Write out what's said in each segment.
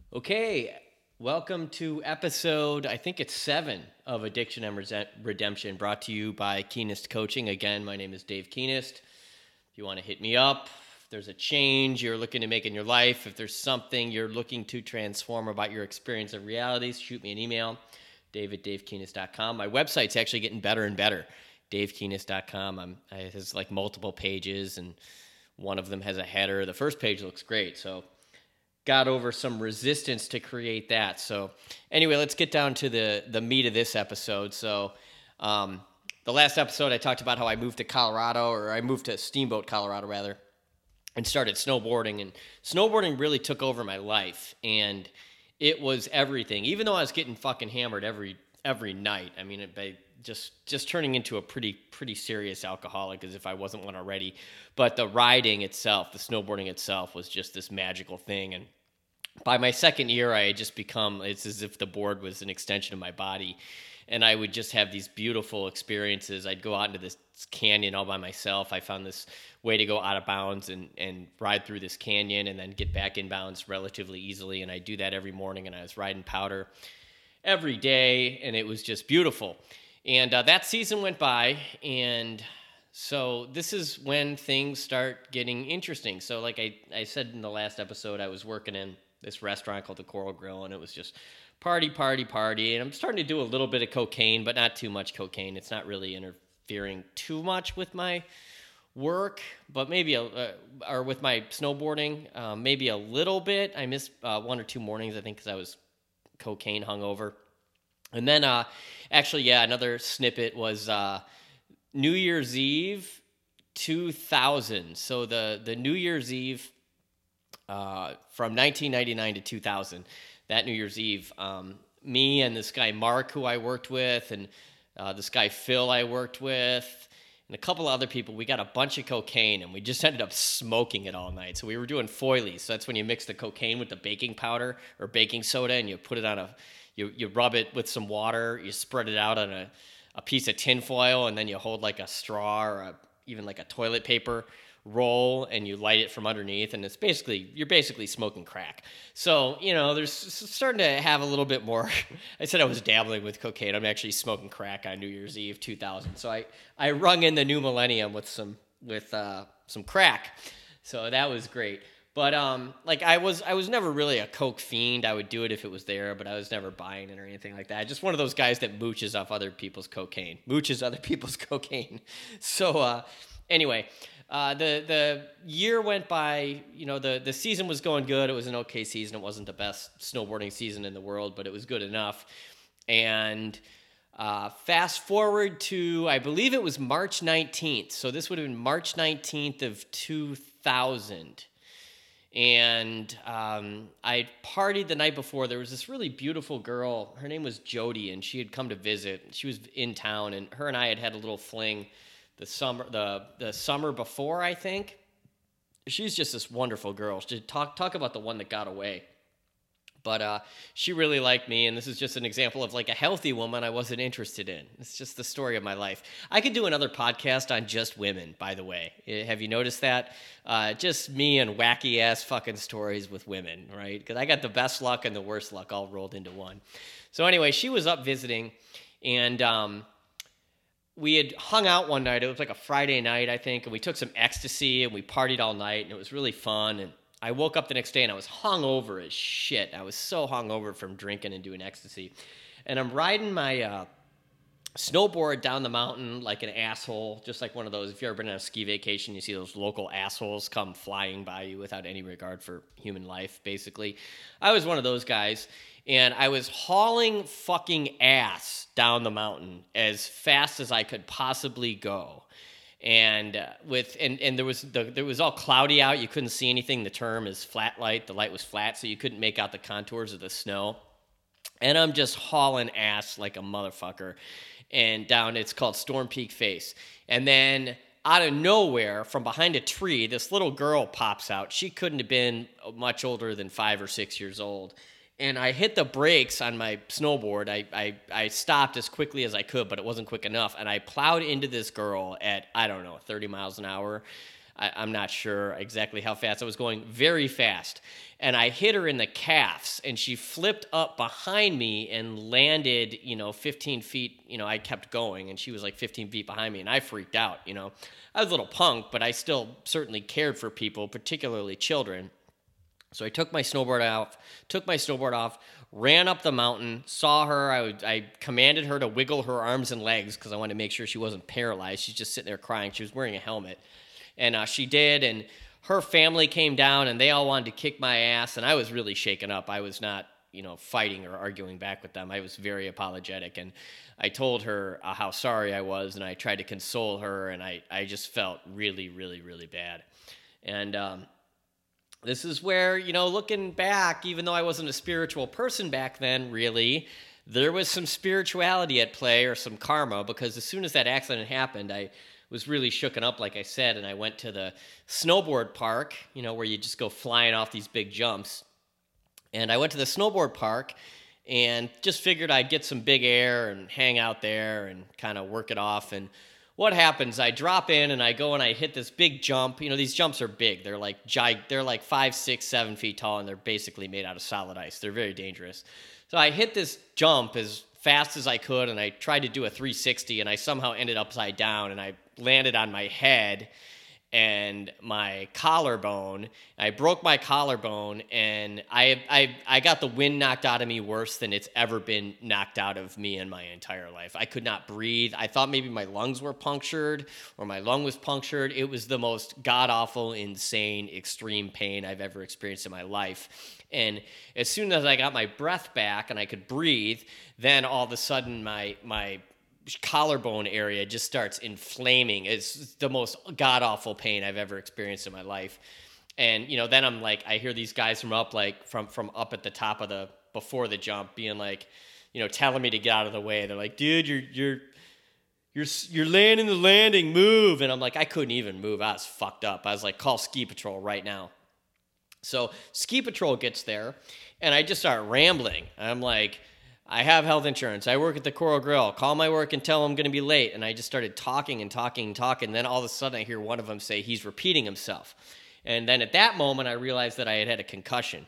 Okay, welcome to episode, I think it's 7 of Addiction and Redemption, brought to you by Keenest Coaching. Again, my name is Dave Keenest. If you want to hit me up, if there's a change you're looking to make in your life, if there's something you're looking to transform about your experience of realities, shoot me an email, dave@davekeenest.com. My website's actually getting better and better, davekeenest.com. It has like multiple pages, and one of them has a header. The first page looks great, so got over some resistance to create that. So anyway, let's get down to the meat of this episode. So the last episode I talked about how I moved to Colorado, or I moved to Steamboat, Colorado rather, and started snowboarding. And snowboarding really took over my life, and it was everything. Even though I was getting fucking hammered every night. I mean, just turning into a pretty serious alcoholic, as if I wasn't one already. But the riding itself, the snowboarding itself, was just this magical thing. And by my second year, I had just become, it's as if the board was an extension of my body. And I would just have these beautiful experiences. I'd go out into this canyon all by myself. I found this way to go out of bounds and ride through this canyon and then get back in bounds relatively easily. And I do that every morning. And I was riding powder every day, and it was just beautiful. And that season went by, and so this is when things start getting interesting. So like I said in the last episode, I was working in this restaurant called the Coral Grill, and it was just party. And I'm starting to do a little bit of cocaine, but not too much cocaine. It's not really interfering too much with my work, but maybe or with my snowboarding, maybe a little bit. I missed 1 or 2 mornings, I think, because I was cocaine hungover. And then another snippet was New Year's Eve 2000. So the New Year's Eve from 1999 to 2000, that New Year's Eve, me and this guy Mark, who I worked with, and this guy Phil I worked with, and a couple other people, we got a bunch of cocaine, and we just ended up smoking it all night. So we were doing foilies. So that's when you mix the cocaine with the baking powder or baking soda, and you put it on you rub it with some water, you spread it out on a piece of tin foil, and then you hold like a straw or even like a toilet paper roll, and you light it from underneath, and you're basically smoking crack. So, there's starting to have a little bit more. I said I was dabbling with cocaine. I'm actually smoking crack on New Year's Eve 2000. So I rung in the new millennium with some crack. So that was great. But I was never really a coke fiend. I would do it if it was there, but I was never buying it or anything like that. Just one of those guys that mooches other people's cocaine. So anyway, the year went by. The season was going good. It was an okay season. It wasn't the best snowboarding season in the world, but it was good enough. And fast forward to, I believe it was March 19th. So this would have been March 19th of 2000. And I partied the night before. There was this really beautiful girl. Her name was Jody, and she had come to visit. She was in town, and her and I had a little fling the summer before, I think. She's just this wonderful girl. She talk about the one that got away. But she really liked me, and this is just an example of like a healthy woman I wasn't interested in. It's just the story of my life. I could do another podcast on just women, by the way. Have you noticed that? Just me and wacky-ass fucking stories with women, right? Because I got the best luck and the worst luck all rolled into one. So anyway, she was up visiting, and we had hung out one night. It was like a Friday night, I think, and we took some ecstasy, and we partied all night, and it was really fun, and I woke up the next day and I was hungover as shit. I was so hungover from drinking and doing ecstasy. And I'm riding my snowboard down the mountain like an asshole, just like one of those. If you've ever been on a ski vacation, you see those local assholes come flying by you without any regard for human life, basically. I was one of those guys. And I was hauling fucking ass down the mountain as fast as I could possibly go. And there was all cloudy out. You couldn't see anything. The term is flat light. The light was flat, so you couldn't make out the contours of the snow. And I'm just hauling ass like a motherfucker. And down, it's called Storm Peak Face. And then out of nowhere, from behind a tree, this little girl pops out. She couldn't have been much older than 5 or 6 years old. And I hit the brakes on my snowboard. I stopped as quickly as I could, but it wasn't quick enough. And I plowed into this girl at, 30 miles an hour. I'm not sure exactly how fast I was going, very fast. And I hit her in the calves, and she flipped up behind me and landed, 15 feet. I kept going, and she was like 15 feet behind me, and I freaked out. I was a little punk, but I still certainly cared for people, particularly children. So I took my snowboard off, ran up the mountain, saw her. I commanded her to wiggle her arms and legs because I wanted to make sure she wasn't paralyzed. She's just sitting there crying. She was wearing a helmet. And she did, and her family came down, and they all wanted to kick my ass, and I was really shaken up. I was not, fighting or arguing back with them. I was very apologetic, and I told her how sorry I was, and I tried to console her, and I just felt really, really, really bad. And this is where, looking back, even though I wasn't a spiritual person back then, really, there was some spirituality at play or some karma, because as soon as that accident happened, I was really shooken up, like I said, and I went to the snowboard park, where you just go flying off these big jumps. And I went to the snowboard park and just figured I'd get some big air and hang out there and kind of work it off. And what happens, I drop in and I go and I hit this big jump. These jumps are big. They're like 5, 6, 7 feet tall, and they're basically made out of solid ice. They're very dangerous. So I hit this jump as fast as I could, and I tried to do a 360, and I somehow ended upside down, and I landed on my head and my collarbone. I broke my collarbone, and I got the wind knocked out of me worse than it's ever been knocked out of me in my entire life. I could not breathe. I thought maybe my lungs were punctured or my lung was punctured. It was the most god-awful, insane, extreme pain I've ever experienced in my life. And as soon as I got my breath back and I could breathe, then all of a sudden my collarbone area just starts inflaming. It's the most god-awful pain I've ever experienced in my life. And, then I'm like, I hear these guys from up, from up at the top of before the jump being like, telling me to get out of the way. They're like, dude, you're landing the landing, move. And I'm like, I couldn't even move. I was fucked up. I was like, call Ski Patrol right now. So Ski Patrol gets there, and I just start rambling. I'm like, I have health insurance. I work at the Coral Grill. Call my work and tell them I'm going to be late. And I just started talking and talking and talking. And then all of a sudden I hear one of them say he's repeating himself. And then at that moment I realized that I had a concussion,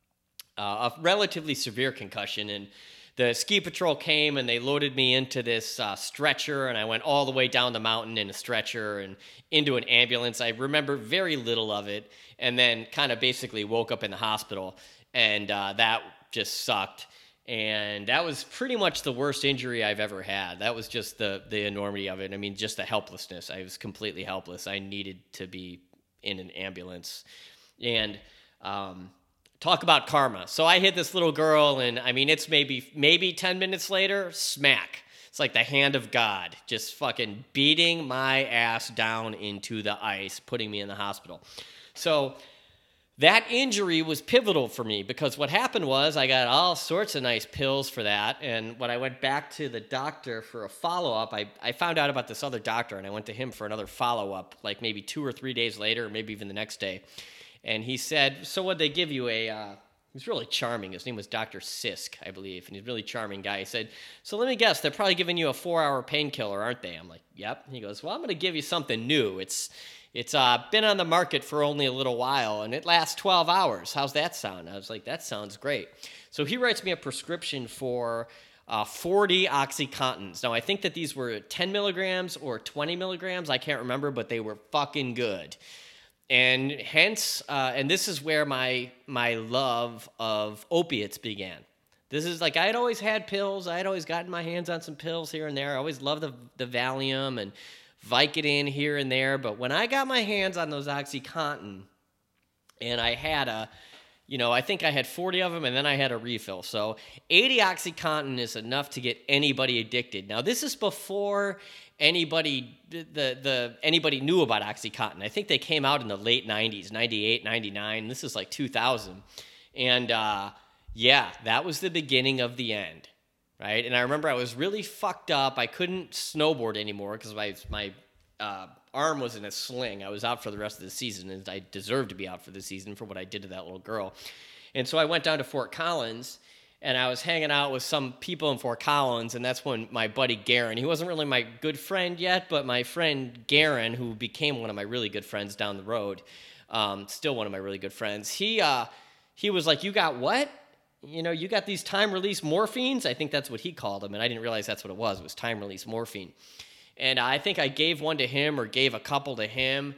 a relatively severe concussion. And the Ski Patrol came and they loaded me into this stretcher. And I went all the way down the mountain in a stretcher and into an ambulance. I remember very little of it. And then kind of basically woke up in the hospital. And that just sucked. And that was pretty much the worst injury I've ever had. That was just the enormity of it. I mean, just the helplessness. I was completely helpless. I needed to be in an ambulance. And talk about karma. So I hit this little girl, and I mean, it's maybe 10 minutes later, smack. It's like the hand of God just fucking beating my ass down into the ice, putting me in the hospital. So that injury was pivotal for me, because what happened was I got all sorts of nice pills for that. And when I went back to the doctor for a follow-up, I found out about this other doctor, and I went to him for another follow-up, like maybe 2 or 3 days later, or maybe even the next day. And he said, so what'd they give you? He's really charming. His name was Dr. Sisk, I believe, and he's a really charming guy. He said, so let me guess, they're probably giving you a 4-hour painkiller, aren't they? I'm like, yep. And he goes, well, I'm going to give you something new. It's been on the market for only a little while, and it lasts 12 hours. How's that sound? I was like, that sounds great. So he writes me a prescription for 40 OxyContins. Now, I think that these were 10 milligrams or 20 milligrams. I can't remember, but they were fucking good. And hence, and this is where my love of opiates began. This is like, I had always had pills. I had always gotten my hands on some pills here and there. I always loved the Valium and Vicodin here and there. But when I got my hands on those OxyContin, and I had I think I had 40 of them, and then I had a refill. So 80 OxyContin is enough to get anybody addicted. Now, this is before anybody knew about OxyContin. I think they came out in the late 90s, 98, 99. This is like 2000. And that was the beginning of the end, right? And I remember I was really fucked up. I couldn't snowboard anymore because my arm was in a sling. I was out for the rest of the season, and I deserved to be out for the season for what I did to that little girl. And so I went down to Fort Collins, and I was hanging out with some people in Fort Collins, and that's when my buddy Garen, he wasn't really my good friend yet, but my friend Garen, who became one of my really good friends down the road, still one of my really good friends, he was like, "You got what? You got these time-release morphines?" I think that's what he called them, and I didn't realize that's what it was. It was time-release morphine. And I think I gave one to him or gave a couple to him,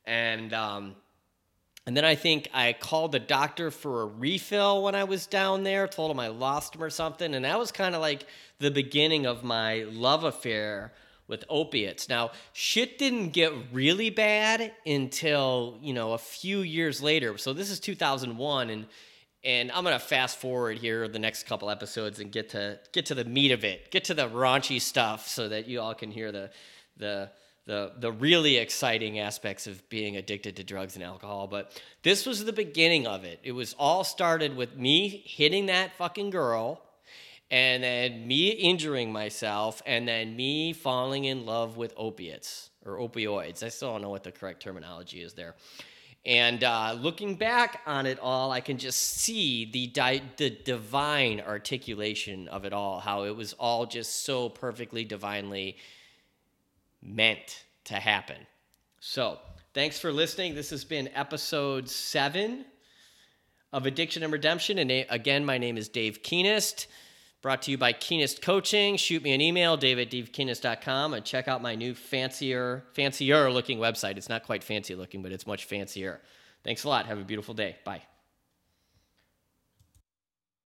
and then I think I called the doctor for a refill when I was down there, told him I lost him or something. And that was kind of like the beginning of my love affair with opiates. Now, shit didn't get really bad until, a few years later. So this is 2001, and I'm going to fast forward here the next couple episodes and get to the meat of it, get to the raunchy stuff so that you all can hear the really exciting aspects of being addicted to drugs and alcohol. But this was the beginning of it. It was all started with me hitting that fucking girl, and then me injuring myself, and then me falling in love with opiates or opioids. I still don't know what the correct terminology is there. And looking back on it all, I can just see the divine articulation of it all, how it was all just so perfectly, divinely meant to happen. So, thanks for listening. This has been episode 7 of Addiction and Redemption. And again, my name is Dave Keenist, brought to you by Keenist Coaching. Shoot me an email, dave@davekeenist.com, and check out my new fancier looking website. It's not quite fancy looking, but it's much fancier. Thanks a lot. Have a beautiful day. Bye.